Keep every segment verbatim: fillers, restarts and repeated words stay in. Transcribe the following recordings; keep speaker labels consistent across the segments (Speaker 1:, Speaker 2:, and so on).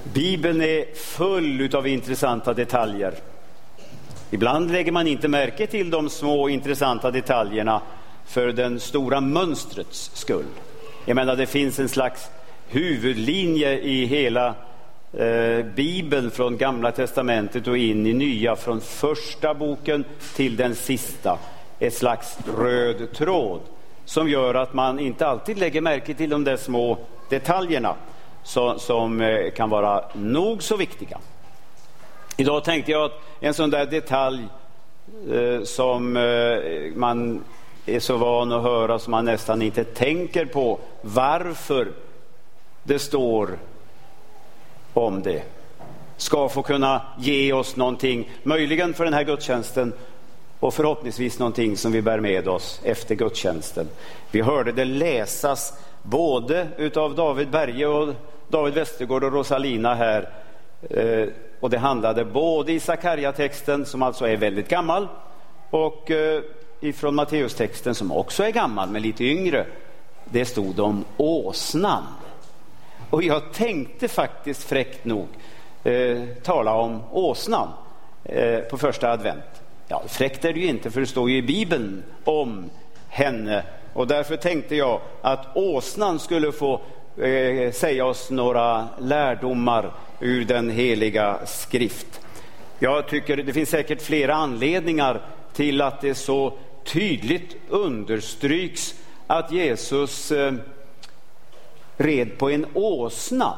Speaker 1: Bibeln är full av intressanta detaljer. Ibland lägger man inte märke till de små intressanta detaljerna för den stora mönstrets skull. Jag menar, det finns en slags huvudlinje i hela eh, Bibeln från Gamla testamentet och in i Nya, från första boken till den sista. Ett slags röd tråd som gör att man inte alltid lägger märke till de där små detaljerna så, som eh, kan vara nog så viktiga. Idag tänkte jag att en sån där detalj eh, som eh, man är så van att höra som man nästan inte tänker på varför det står om det, ska få kunna ge oss någonting, möjligen för den här gudstjänsten och förhoppningsvis någonting som vi bär med oss efter gudstjänsten. Vi hörde det läsas både utav David Berge och David Westergård och Rosalina här, eh, och det handlade både i Sakarja-texten som alltså är väldigt gammal och eh, ifrån Matteus-texten som också är gammal men lite yngre. Det stod om åsnan. Och jag tänkte faktiskt fräckt nog eh, tala om åsnan eh, på första advent. Ja, fräckt är det ju inte, för det står ju i Bibeln om henne. Och därför tänkte jag att åsnan skulle få eh, säga oss några lärdomar ur den heliga skrift. Jag tycker det finns säkert flera anledningar till att det så tydligt understryks att Jesus eh, red på en åsna.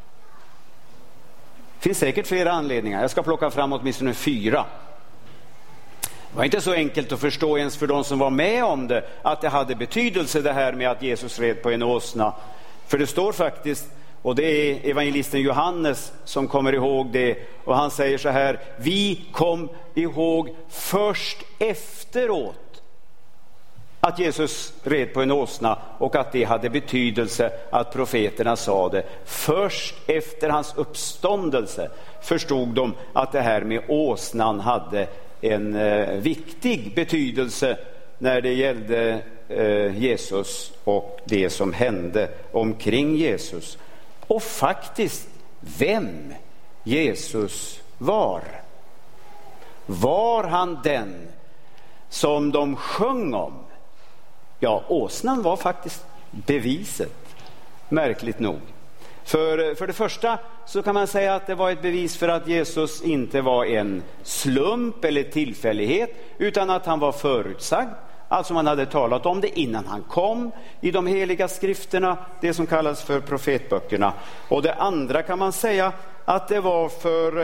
Speaker 1: Det finns säkert flera anledningar. Jag ska plocka fram åtminstone fyra. Det var inte så enkelt att förstå ens för de som var med om det, att det hade betydelse det här med att Jesus red på en åsna. För det står faktiskt, och det är evangelisten Johannes som kommer ihåg det, och han säger så här: vi kom ihåg först efteråt att Jesus red på en åsna och att det hade betydelse att profeterna sa det. Först efter hans uppståndelse förstod de att det här med åsnan hade en eh, viktig betydelse när det gällde eh, Jesus och det som hände omkring Jesus. Och faktiskt vem Jesus var. Var han den som de sjöng om? Ja, åsnan var faktiskt beviset, märkligt nog. För, för det första så kan man säga att det var ett bevis för att Jesus inte var en slump eller tillfällighet, utan att han var förutsagd. Alltså man hade talat om det innan han kom i de heliga skrifterna, det som kallas för profetböckerna. Och det andra kan man säga att det var för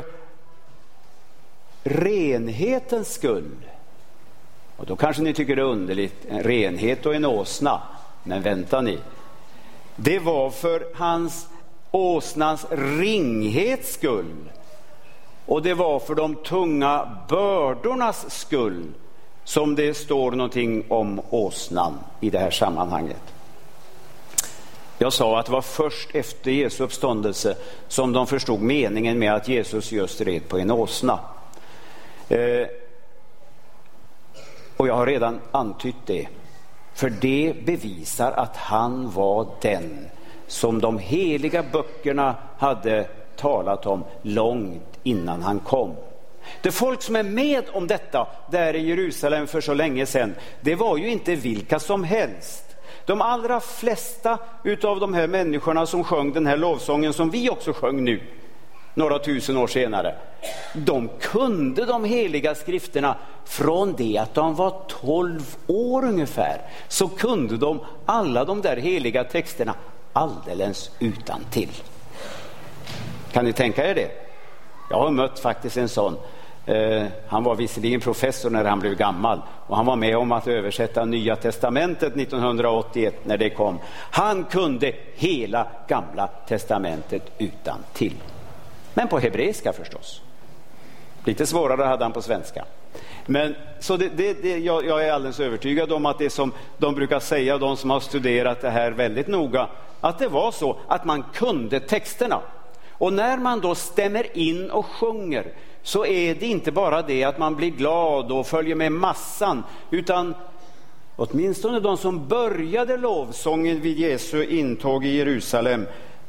Speaker 1: renhetens skull. Och då kanske ni tycker det är underligt, en renhet och en åsna. Men vänta ni. Det var för hans åsnans ringhets skull. Och det var för de tunga bördornas skull som det står någonting om åsnan i det här sammanhanget. Jag sa att det var först efter Jesu uppståndelse som de förstod meningen med att Jesus just red på en åsna. Eh, och jag har redan antytt det. För det bevisar att han var den som de heliga böckerna hade talat om långt innan han kom. Det folk som är med om detta där i Jerusalem för så länge sedan, det var ju inte vilka som helst. De allra flesta utav de här människorna som sjöng den här lovsången som vi också sjöng nu, några tusen år senare, de kunde de heliga skrifterna från det att de var tolv år ungefär. Så kunde de alla de där heliga texterna alldeles utan till. Kan ni tänka er det? Jag har mött faktiskt en sån. Uh, han var visserligen professor när han blev gammal, och han var med om att översätta Nya testamentet nittonhundraåttioett när det kom. Han kunde hela Gamla testamentet utan till. Men på hebreiska förstås. Lite svårare hade han på svenska. Men så det, det, det, jag, jag är alldeles övertygad om att det som de brukar säga, de som har studerat det här väldigt noga, att det var så att man kunde texterna. Och när man då stämmer in och sjunger, så är det inte bara det att man blir glad och följer med massan, utan åtminstone de som började lovsången vid Jesu intåg i Jerusalem,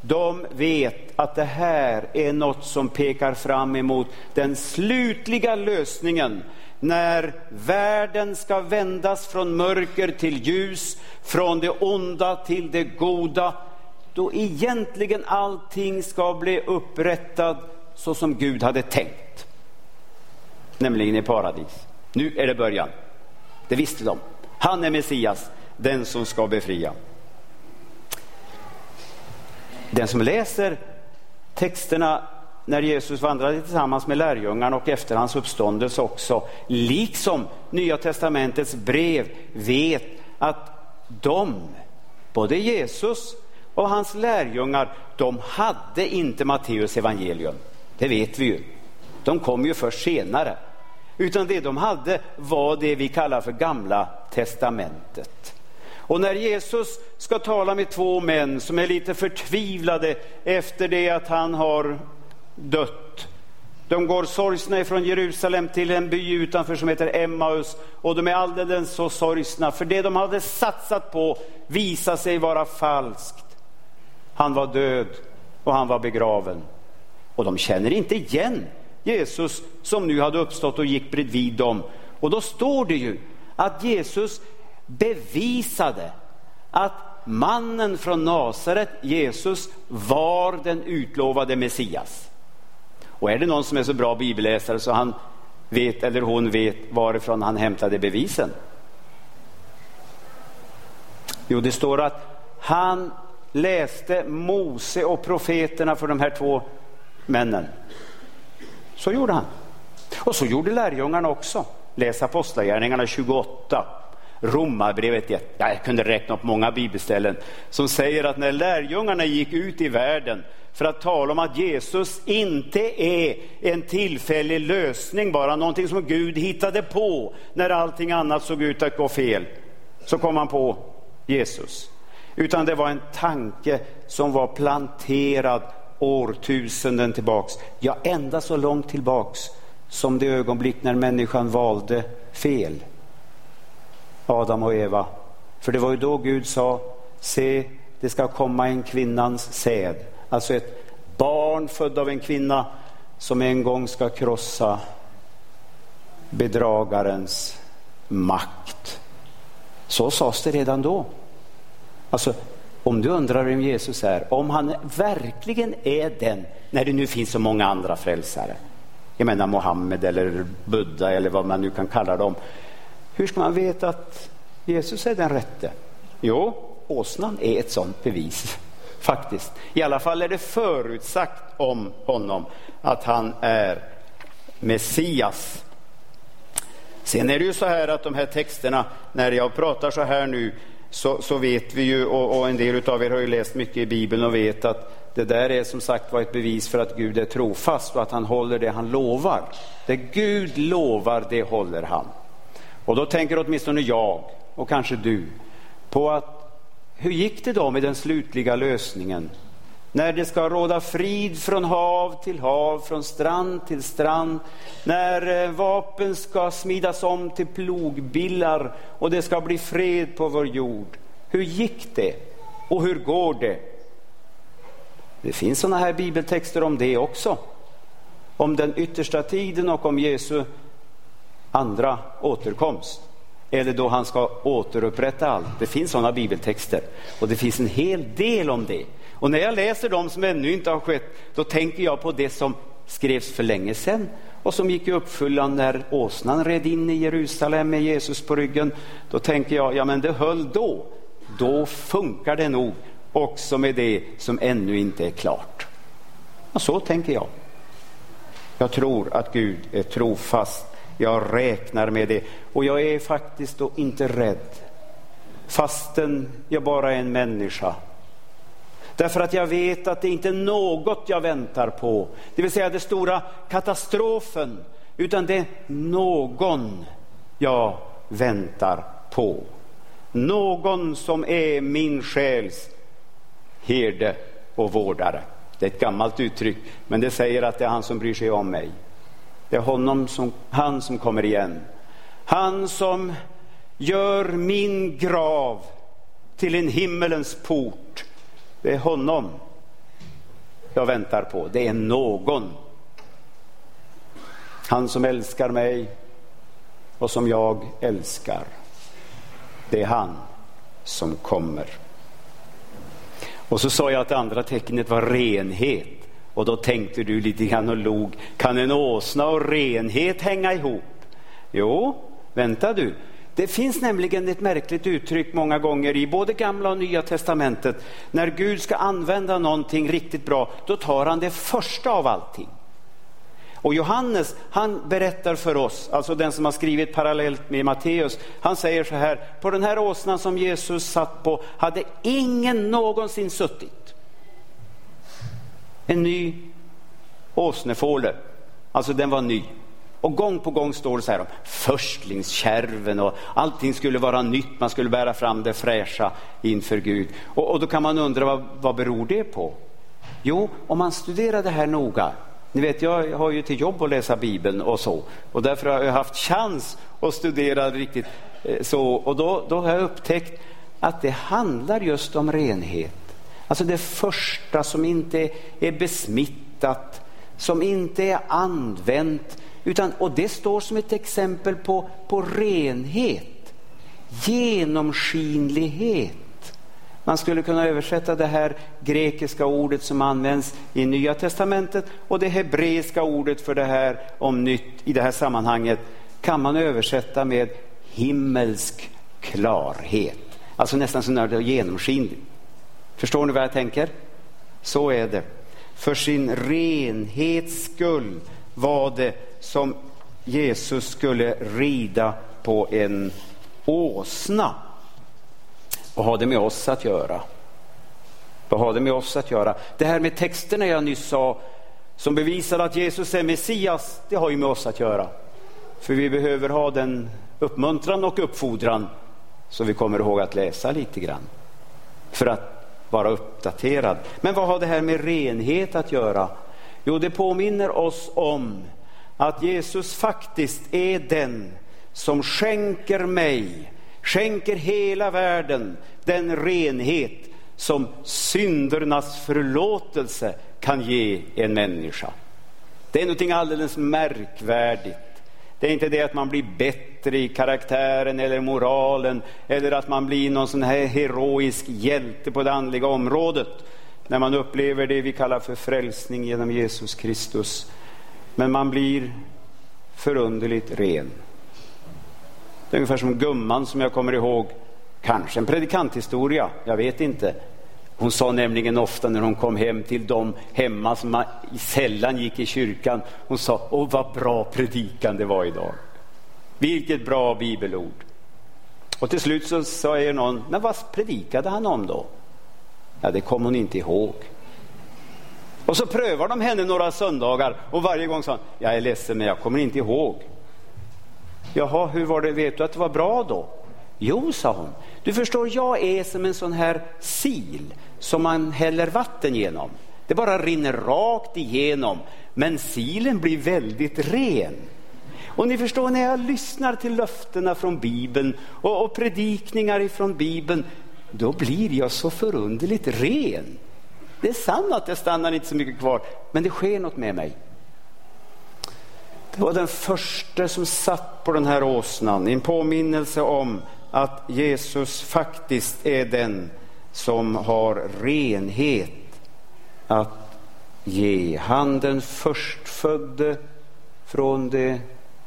Speaker 1: de vet att det här är något som pekar fram emot den slutliga lösningen. När världen ska vändas från mörker till ljus, från det onda till det goda, då egentligen allting ska bli upprättad så som Gud hade tänkt. Nämligen i paradis. Nu är det början. Det visste de. Han är Messias, den som ska befria. Den som läser texterna när Jesus vandrade tillsammans med lärjungarna och efter hans uppståndelse också, liksom Nya testamentets brev, vet att de, både Jesus och hans lärjungar, de hade inte Matteus evangelium. Det vet vi ju. De kom ju först senare. Utan det de hade var det vi kallar för Gamla testamentet. Och när Jesus ska tala med två män som är lite förtvivlade efter det att han har dött. De går sorgsna ifrån Jerusalem till en by utanför som heter Emmaus. Och de är alldeles så sorgsna, för det de hade satsat på visade sig vara falskt. Han var död och han var begraven. Och de känner inte igen Jesus som nu hade uppstått och gick bredvid dem. Och då står det ju att Jesus bevisade att mannen från Nasaret, Jesus, var den utlovade Messias. Och är det någon som är så bra bibelläsare så han vet, eller hon vet, varifrån han hämtade bevisen? Jo, det står att han läste Mose och profeterna för de här två männen. Så gjorde han. Och så gjorde lärjungarna också. Läs Apostlagärningarna tjugoåtta, Romarbrevet ett. Ja, jag kunde räkna upp många bibelställen som säger att när lärjungarna gick ut i världen för att tala om att Jesus inte är en tillfällig lösning, bara någonting som Gud hittade på när allting annat såg ut att gå fel, så kom han på Jesus. Utan det var en tanke som var planterad årtusenden tillbaks. Ja, ända så långt tillbaks som det ögonblick när människan valde fel. Adam och Eva. För det var ju då Gud sa: se, det ska komma en kvinnans säd. Alltså ett barn född av en kvinna som en gång ska krossa bedragarens makt. Så sades det redan då. Alltså, om du undrar vem Jesus är, om han verkligen är den, när det nu finns så många andra frälsare, jag menar Mohammed eller Buddha eller vad man nu kan kalla dem, hur ska man veta att Jesus är den rätte? Jo, åsnan är ett sånt bevis faktiskt. I alla fall är det förutsagt om honom att han är Messias. Sen är det ju så här att de här texterna, när jag pratar så här nu, så, så vet vi ju, och, och en del av er har ju läst mycket i Bibeln och vet att det där är som sagt var ett bevis för att Gud är trofast och att han håller det han lovar. Det Gud lovar, det håller han. Och då tänker åtminstone jag, och kanske du, på att hur gick det då med den slutliga lösningen? När det ska råda frid från hav till hav, från strand till strand, när vapen ska smidas om till plogbillar och det ska bli fred på vår jord. Hur gick det? Och hur går det? Det finns såna här bibeltexter om det också. Om den yttersta tiden och om Jesu andra återkomst. Eller då han ska återupprätta allt. Det finns sådana bibeltexter. Och det finns en hel del om det. Och när jag läser dem som ännu inte har skett, då tänker jag på det som skrevs för länge sedan och som gick i uppfyllan när åsnan red in i Jerusalem med Jesus på ryggen. Då tänker jag, ja men det höll då. Då funkar det nog också med det som ännu inte är klart. Och så tänker jag. Jag tror att Gud är trofast. Jag räknar med det. Och jag är faktiskt då inte rädd. Fastän jag bara är en människa. Därför att jag vet att det inte är något jag väntar på. Det vill säga det stora katastrofen. Utan det är någon jag väntar på. Någon som är min själs herde och vårdare. Det är ett gammalt uttryck, men det säger att det är han som bryr sig om mig. Det är honom som, han som kommer igen. Han som gör min grav till en himmelens port. Det är honom jag väntar på. Det är någon. Han som älskar mig och som jag älskar. Det är han som kommer. Och så sa jag att det andra tecknet var renhet. Och då tänkte du lite grann och log. Kan en åsna och renhet hänga ihop? Jo, vänta du. Det finns nämligen ett märkligt uttryck många gånger i både Gamla och Nya testamentet. När Gud ska använda någonting riktigt bra, då tar han det första av allting. Och Johannes, han berättar för oss, alltså den som har skrivit parallellt med Matteus, han säger så här: på den här åsnan som Jesus satt på hade ingen någonsin suttit. En ny åsnefåle, alltså den var ny. Och gång på gång står det så här om förstlingskärven och allting skulle vara nytt, man skulle bära fram det fräscha inför Gud. Och, och då kan man undra, vad, vad beror det på? Jo, om man studerar det här noga. Ni vet, jag har ju till jobb att läsa Bibeln och så. Och därför har jag haft chans att studera riktigt eh, så. Och då, då har jag upptäckt att det handlar just om renhet. Alltså det första som inte är besmittat, som inte är använt. Utan, och det står som ett exempel på, på renhet. Genomskinlighet. Man skulle kunna översätta det här grekiska ordet som används i Nya testamentet och det hebreiska ordet för det här om nytt i det här sammanhanget kan man översätta med himmelsk klarhet. Alltså nästan så när det är genomskinligt. Förstår ni vad jag tänker? Så är det. För sin renhets skull var det som Jesus skulle rida på en åsna. Vad har det med oss att göra? Vad har det med oss att göra? Det här med texterna jag nyss sa som bevisar att Jesus är Messias, det har ju med oss att göra. För vi behöver ha den uppmuntran och uppfordran så vi kommer ihåg att läsa lite grann. För att vara uppdaterad. Men vad har det här med renhet att göra? Jo, det påminner oss om att Jesus faktiskt är den som skänker mig, skänker hela världen den renhet som syndernas förlåtelse kan ge en människa. Det är någonting alldeles märkvärdigt. Det är inte det att man blir bättre i karaktären eller moralen eller att man blir någon sån här heroisk hjälte på det andliga området när man upplever det vi kallar för frälsning genom Jesus Kristus. Men man blir förunderligt ren. Det är ungefär som gumman som jag kommer ihåg, kanske en predikanthistoria, jag vet inte. Hon sa nämligen ofta när hon kom hem till dem hemma som man sällan gick i kyrkan, hon sa, åh vad bra predikan det var idag. Vilket bra bibelord. Och till slut så sa någon, men vad predikade han om då? Ja, det kom hon inte ihåg. Och så prövar de henne några söndagar och varje gång sa hon, jag är ledsen men jag kommer inte ihåg. Jaha, hur var det? Vet du att det var bra då? Jo, sa hon. Du förstår, jag är som en sån här sil som man häller vatten genom. Det bara rinner rakt igenom. Men silen blir väldigt ren. Och ni förstår, när jag lyssnar till löftena från Bibeln och, och predikningar ifrån Bibeln, då blir jag så förunderligt ren. Det är sant att jag stannar inte så mycket kvar, men det sker något med mig. Det var den första som satt på den här åsnan. En påminnelse om att Jesus faktiskt är den som har renhet att ge. Han den förstfödde från de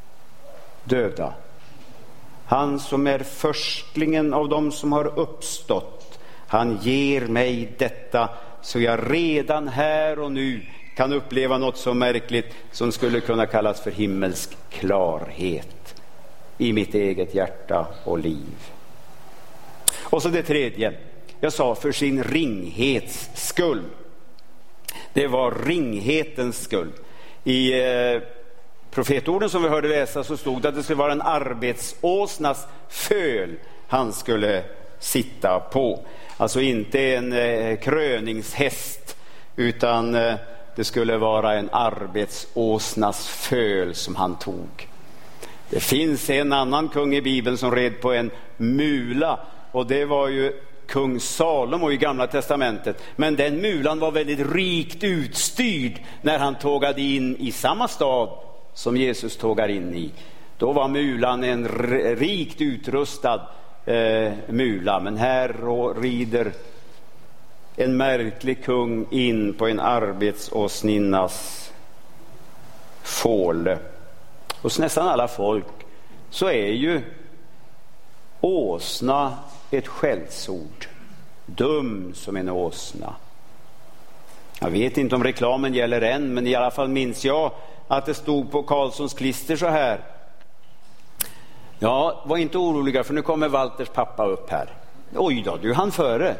Speaker 1: döda. Han som är förstlingen av dem som har uppstått. Han ger mig detta så jag redan här och nu kan uppleva något så märkligt som skulle kunna kallas för himmelsk klarhet i mitt eget hjärta och liv. Och så det tredje. Jag sa för sin ringhets skull. Det var ringhetens skull. I eh, profetorden som vi hörde läsa så stod det att det skulle vara en arbetsåsnas föl han skulle sitta på. Alltså inte en eh, kröningshäst utan eh, det skulle vara en arbetsåsnas föl som han tog. Det finns en annan kung i Bibeln som red på en mula och det var ju kung Salomo i Gamla testamentet. Men den mulan var väldigt rikt utstyrd när han tågade in i samma stad som Jesus tågar in i. Då var mulan en r- rikt utrustad eh, mula. Men här rider en märklig kung in på en arbetsåsninnas fåle. Hos nästan alla folk så är ju åsna ett skällsord. Dum som en åsna. Jag vet inte om reklamen gäller än, men i alla fall minns jag att det stod på Karlssons klister så här: ja, var inte oroliga för nu kommer Walters pappa upp här. Oj då, du hann före.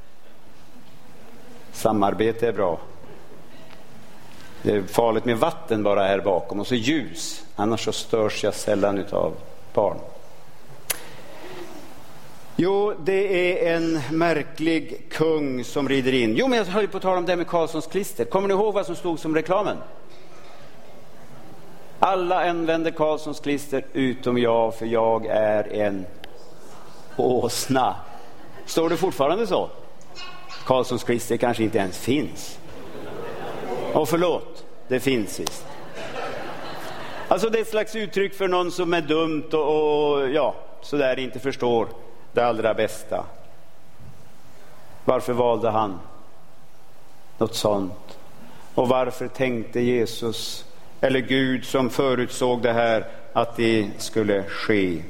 Speaker 1: Samarbete är bra. Det är farligt med vatten bara här bakom och så ljus. Annars så störs jag sällan utav barn. Jo, det är en märklig kung som rider in. Jo, men jag höll på att tala om det med Karlssons klister. Kommer ni ihåg vad som stod som reklamen? Alla använder Karlssons klister utom jag, för jag är en åsna. Står det fortfarande så? Karlssons klister kanske inte ens finns. Och förlåt, det finns visst. Alltså det är ett slags uttryck för någon som är dumt och, och ja, så där inte förstår det allra bästa. Varför valde han något sånt? Och varför tänkte Jesus, eller Gud som förutsåg det här, att det skulle ske?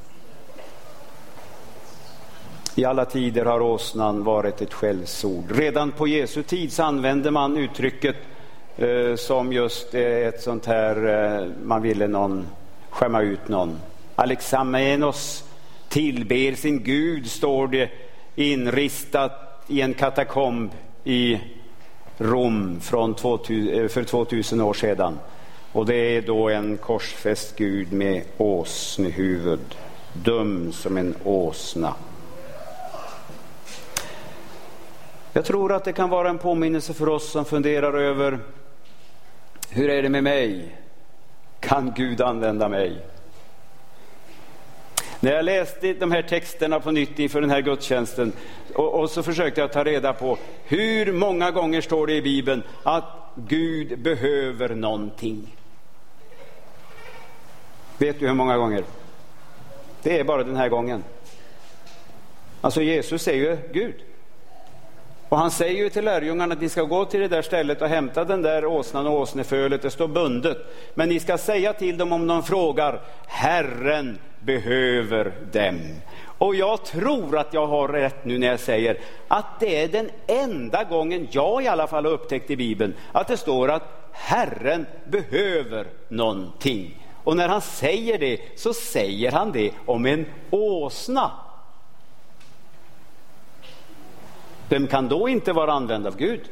Speaker 1: I alla tider har åsnan varit ett skällsord. Redan på Jesu tid så använde man uttrycket eh, som just eh, ett sånt här, eh, man ville någon skämma ut någon. Alexamenos tillber sin Gud, står det inristat i en katakomb i Rom från tvåtusen, för tvåtusen år sedan. Och det är då en korsfäst Gud med åsnehuvud, dum som en åsna. Jag tror att det kan vara en påminnelse för oss som funderar över: hur är det med mig? Kan Gud använda mig? När jag läste de här texterna på nytt inför den här gudstjänsten och, och så försökte jag ta reda på hur många gånger står det i Bibeln att Gud behöver någonting. Vet du hur många gånger? Det är bara den här gången. Alltså Jesus är ju Gud. Och han säger ju till lärjungarna att ni ska gå till det där stället och hämta den där åsnan och åsnefölet. Det står bundet. Men ni ska säga till dem om de frågar: Herren behöver dem. Och jag tror att jag har rätt nu när jag säger att det är den enda gången jag i alla fall har upptäckt i Bibeln att det står att Herren behöver någonting. Och när han säger det så säger han det om en åsna. Vem kan då inte vara använd av Gud?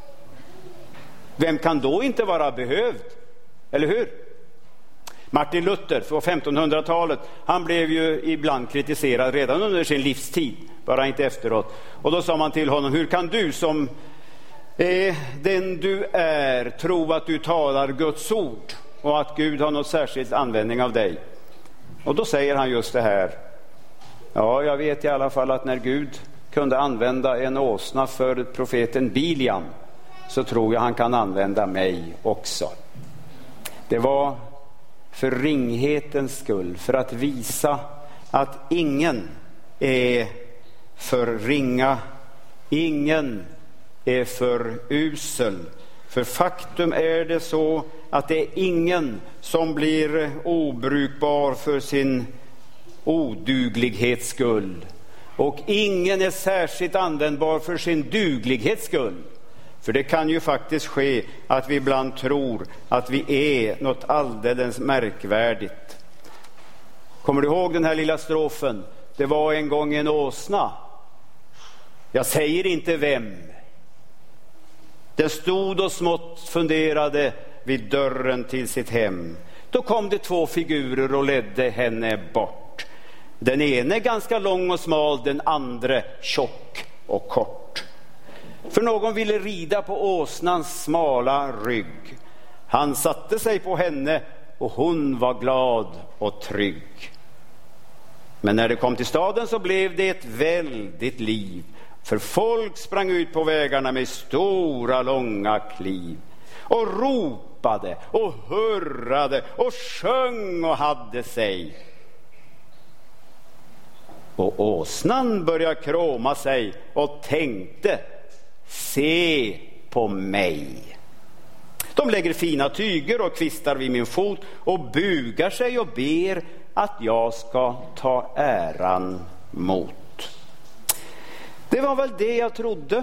Speaker 1: Vem kan då inte vara behövd? Eller hur? Martin Luther på femtonhundratalet, han blev ju ibland kritiserad redan under sin livstid, bara inte efteråt. Och då sa man till honom: hur kan du som är den du är tro att du talar Guds ord och att Gud har något särskilt användning av dig? Och då säger han just det här: ja, jag vet i alla fall att när Gud kunde använda en åsna för profeten Biliam, så tror jag han kan använda mig också. Det var för ringhetens skull, för att visa att ingen är för ringa, ingen är för usel. För faktum är det så att det är ingen som blir obrukbar för sin oduglighets skull. Och ingen är särskilt användbar för sin duglighets skull. För det kan ju faktiskt ske att vi ibland tror att vi är något alldeles märkvärdigt. Kommer du ihåg den här lilla strofen? Det var en gång en åsna. Jag säger inte vem. Den stod och smått funderade vid dörren till sitt hem. Då kom det två figurer och ledde henne bort. Den ene ganska lång och smal, den andra tjock och kort. För någon ville rida på åsnans smala rygg. Han satte sig på henne och hon var glad och trygg. Men när det kom till staden så blev det ett väldigt liv. För folk sprang ut på vägarna med stora långa kliv och ropade och hurrade och sjöng och hade sig. Och åsnan började kråma sig och tänkte: se på mig. De lägger fina tyger och kvistar vid min fot och bugar sig och ber att jag ska ta äran mot. Det var väl det jag trodde.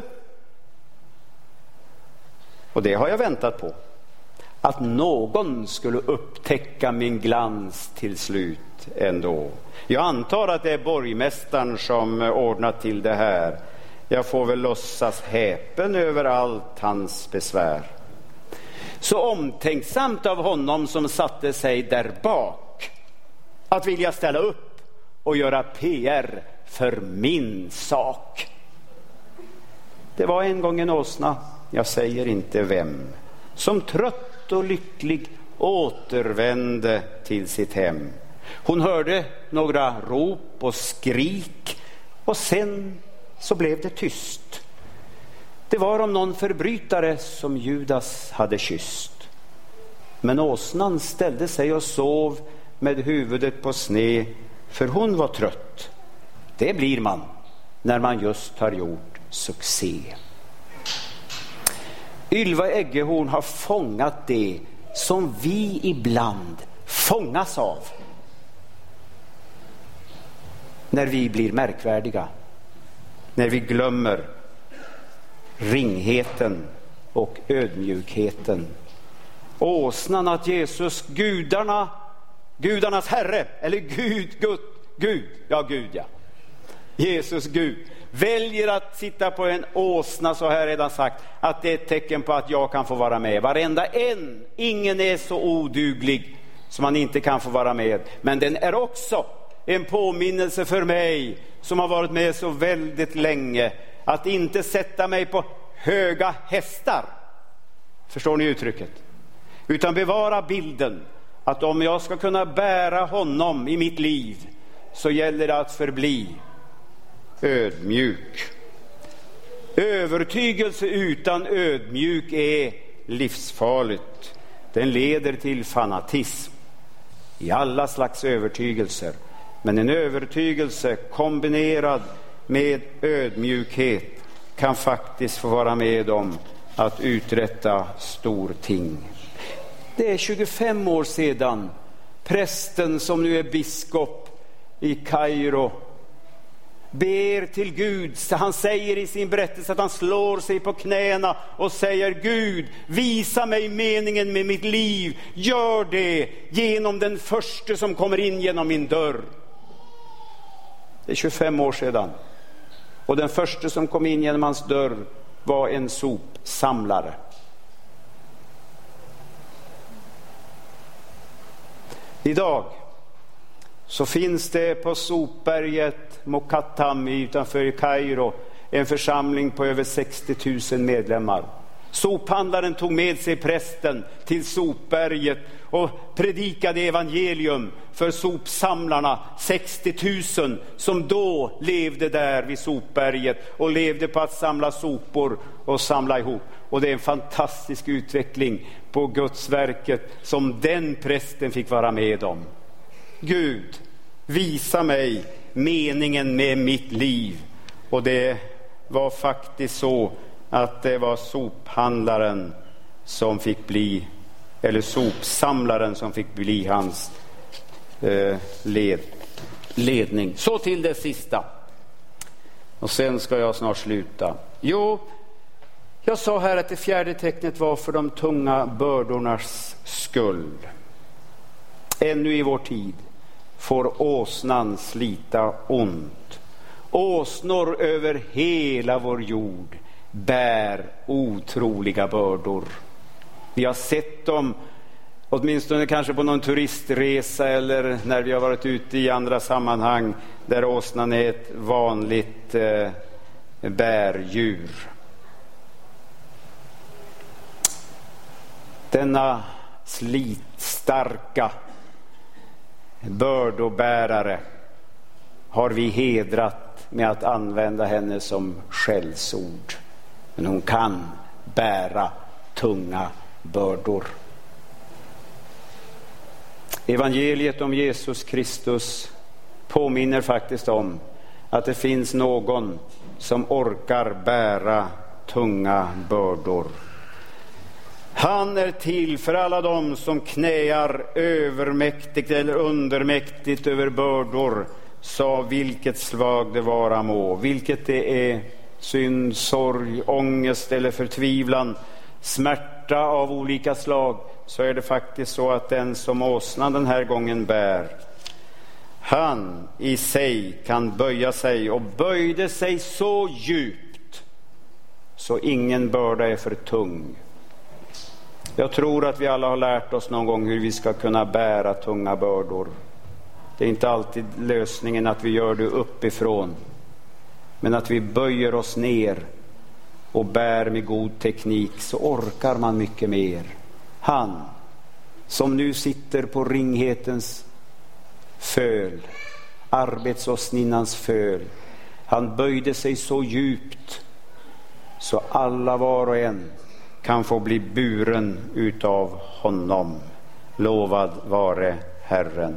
Speaker 1: Och det har jag väntat på. Att någon skulle upptäcka min glans till slut ändå. Jag antar att det är borgmästaren som ordnat till det här. Jag får väl låtsas häpen över allt hans besvär. Så omtänksamt av honom som satte sig där bak att vilja ställa upp och göra P R för min sak. Det var en gång en åsna, jag säger inte vem, som trött och lycklig återvände till sitt hem. Hon hörde några rop och skrik och sen så blev det tyst. Det var om någon förbrytare som Judas hade kysst. Men åsnan ställde sig och sov med huvudet på sne, för hon var trött. Det blir man när man just har gjort succé. Ylva Eggehorn har fångat det som vi ibland fångas av när vi blir märkvärdiga, när vi glömmer ringheten och ödmjukheten. Åsnan att Jesus, gudarna, gudarnas herre, eller Gud, Gud, Gud, ja Gud ja, Jesus Gud, väljer att sitta på en åsna, så har jag redan sagt, att det är ett tecken på att jag kan få vara med. Varenda en, ingen är så oduglig som man inte kan få vara med. Men den är också en påminnelse för mig som har varit med så väldigt länge, att inte sätta mig på höga hästar. Förstår ni uttrycket? Utan bevara bilden att om jag ska kunna bära honom i mitt liv så gäller det att förbli ödmjuk. Övertygelse utan ödmjuk är livsfarligt. Den leder till fanatism i alla slags övertygelser. Men en övertygelse kombinerad med ödmjukhet kan faktiskt få vara med om att uträtta stor ting. Det är tjugofem år sedan prästen som nu är biskop i Kairo ber till Gud. Han säger i sin berättelse att han slår sig på knäna och säger: Gud, visa mig meningen med mitt liv. Gör det genom den första som kommer in genom min dörr. Det är tjugofem år sedan. Och den första som kom in genom hans dörr var en sopsamlare. Idag så finns det på sopberget Mokattam utanför Kairo en församling på över sextio tusen medlemmar. Sophandlaren tog med sig prästen till sopberget och predikade evangelium för sopsamlarna, sextio tusen som då levde där vid sopberget och levde på att samla sopor och samla ihop. Och det är en fantastisk utveckling på Guds verket som den prästen fick vara med om. Gud, visa mig meningen med mitt liv. Och det var faktiskt så att det var sophandlaren som fick bli, eller sopsamlaren som fick bli hans eh, led, ledning. Så till det sista. Och sen ska jag snart sluta. Jo, jag sa här att det fjärde tecknet var för de tunga bördornas skull. Ännu i vår tid får åsnan slita ont. Åsnor över hela vår jord bär otroliga bördor. Vi har sett dem åtminstone kanske på någon turistresa eller när vi har varit ute i andra sammanhang där åsnan är ett vanligt eh, bärdjur. Denna slitstarka bördobärare har vi hedrat med att använda henne som skällsord. Men hon kan bära tunga bördor. Evangeliet om Jesus Kristus påminner faktiskt om att det finns någon som orkar bära tunga bördor. Han är till för alla dem som knäar övermäktigt eller undermäktigt över bördor, sa vilket slag det vara må, vilket det är, synd, sorg, ångest eller förtvivlan, smärta av olika slag, så är det faktiskt så att den som åsnan den här gången bär, han i sig kan böja sig, och böjde sig så djupt så ingen börda är för tung. Jag tror att vi alla har lärt oss någon gång hur vi ska kunna bära tunga bördor. Det är inte alltid lösningen att vi gör det uppifrån, men att vi böjer oss ner och bär med god teknik, så orkar man mycket mer. Han som nu sitter på ringhetens föl, arbetsåsninnans föl, han böjde sig så djupt så alla var och en kan få bli buren utav honom. Lovad vare Herren.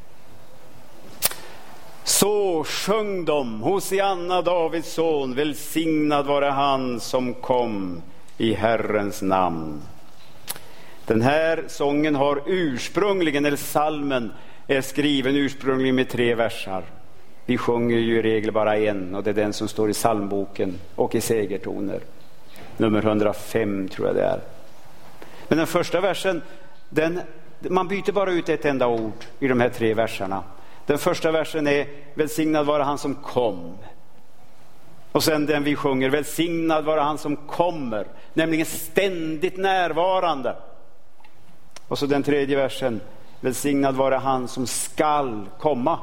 Speaker 1: Så sjöng de Hosianna, Davids son, välsignad vare han som kom i Herrens namn. Den här sången har ursprungligen, eller salmen är skriven ursprungligen med tre versar. Vi sjunger ju i regel bara en, och det är den som står i psalmboken och i segertoner. Nummer hundrafem tror jag det är. Men den första versen, den, man byter bara ut ett enda ord i de här tre verserna. Den första versen är välsignad vara han som kom. Och sen den vi sjunger, välsignad vara han som kommer, nämligen ständigt närvarande. Och så den tredje versen, välsignad vara han som skall komma.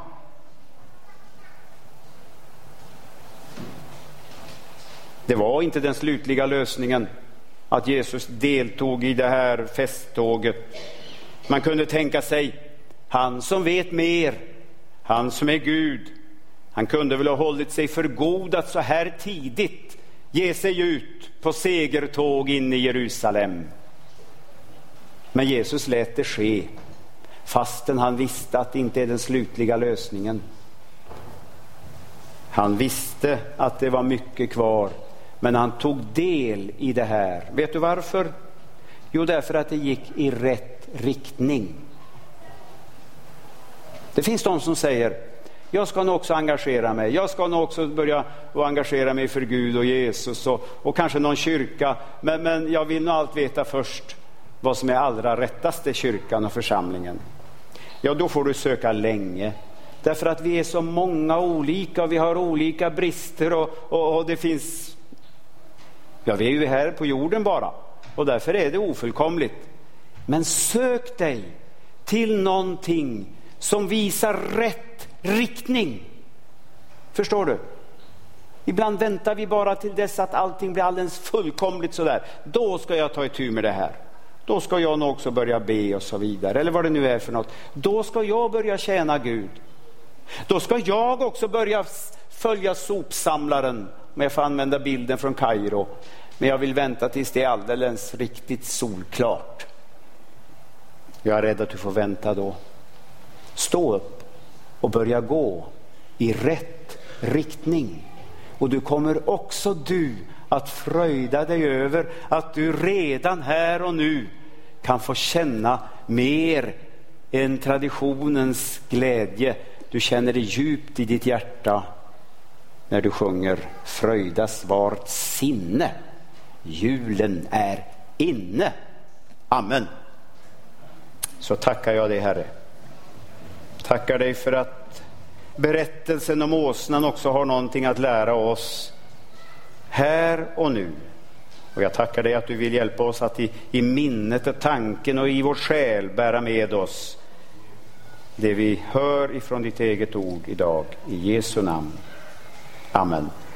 Speaker 1: Det var inte den slutliga lösningen att Jesus deltog i det här festtåget. Man kunde tänka sig, han som vet mer, han som är Gud, han kunde väl ha hållit sig för god att så här tidigt ge sig ut på segertåg in i Jerusalem. Men Jesus lät det ske, fastän han visste att det inte är den slutliga lösningen. Han visste att det var mycket kvar, men han tog del i det här. Vet du varför? Jo, därför att det gick i rätt riktning. Det finns de som säger, jag ska nog också engagera mig. Jag ska nog också börja att engagera mig för Gud och Jesus och, och kanske någon kyrka. Men, men jag vill nog allt veta först vad som är allra rättaste kyrkan och församlingen. Ja, då får du söka länge. Därför att vi är så många olika och vi har olika brister och, och, och det finns... Ja, vi är ju här på jorden bara och därför är det ofullkomligt. Men sök dig till någonting som visar rätt riktning. Förstår du? Ibland väntar vi bara till dess att allting blir alldeles fullkomligt sådär. Då ska jag ta itu med det här. Då ska jag nog också börja be och så vidare. Eller vad det nu är för något. Då ska jag börja tjäna Gud. Då ska jag också börja följa sopsamlaren. Om jag får använda bilden från Kairo. Men jag vill vänta tills det är alldeles riktigt solklart. Jag är rädd att du får vänta då. Stå upp och börja gå i rätt riktning. Och du kommer också du att fröjda dig över att du redan här och nu kan få känna mer än traditionens glädje. Du känner det djupt i ditt hjärta när du sjunger fröjdas vart sinne. Julen är inne. Amen. Så tackar jag dig, Herre. Tackar dig för att berättelsen om åsnan också har någonting att lära oss här och nu. Och jag tackar dig att du vill hjälpa oss att i, i minnet och tanken och i vår själ bära med oss det vi hör ifrån ditt eget ord idag. I Jesu namn. Amen.